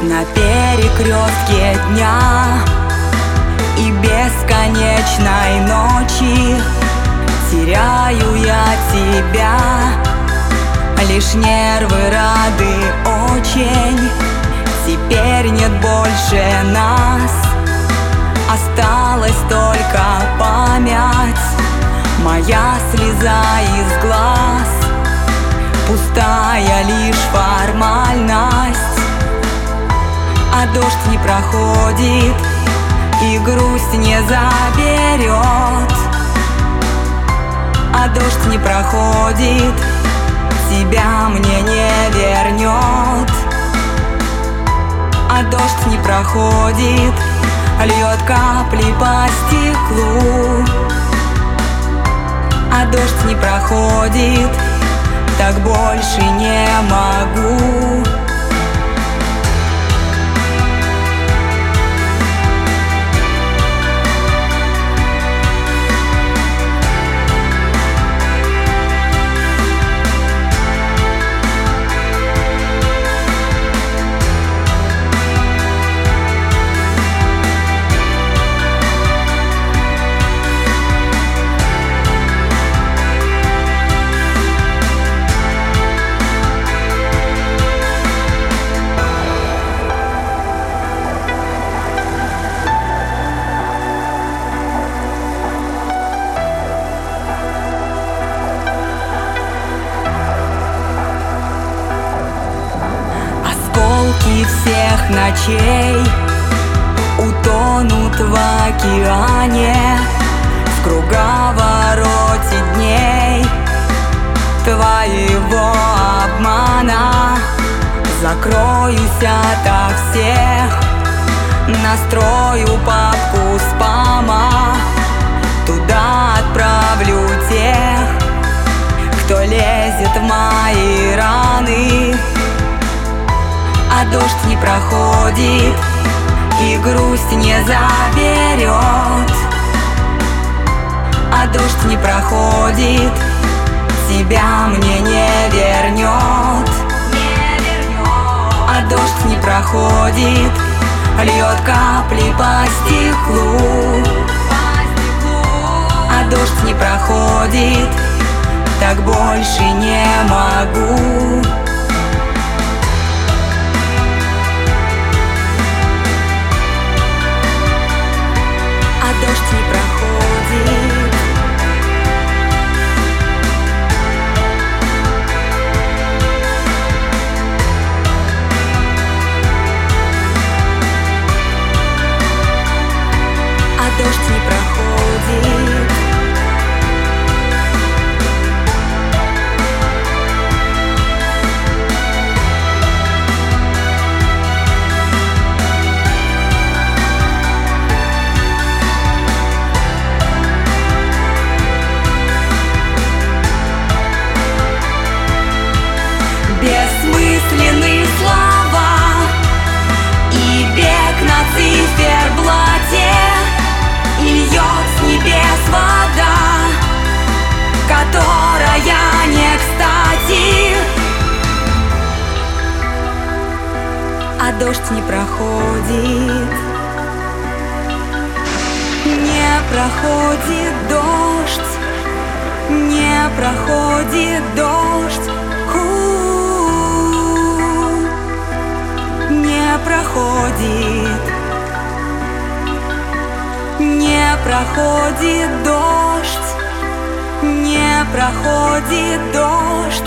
на перекрестке дня и бесконечной ночи теряю я тебя. Лишь нервы рады очень, теперь нет больше нас. Осталась только память, моя слеза из глаз. Пустая лишь формальность, а дождь не проходит и грусть не заберет. А дождь не проходит, тебя мне не вернет. А дождь не проходит, льет капли по стеклу. А дождь не проходит, так больше не могу. Осколки всех ночей утонут в океане, в круговороте дней твоего обмана. Закроюсь ото всех, настрою папку спама, туда отправлю тех, кто лезет в мои раны. А дождь не проходит и грусть не заберет. А дождь не проходит, тебя мне не вернет. А дождь не проходит, льет капли по стеклу. А дождь не проходит, так больше не могу. Дождь не проходит. А дождь не проходит. Бессмысленные слова и бег на циферблате, и льет с небес вода, которая не кстати. А дождь не проходит, не проходит дождь, не проходит дождь. Не проходит, не проходит дождь, не проходит дождь.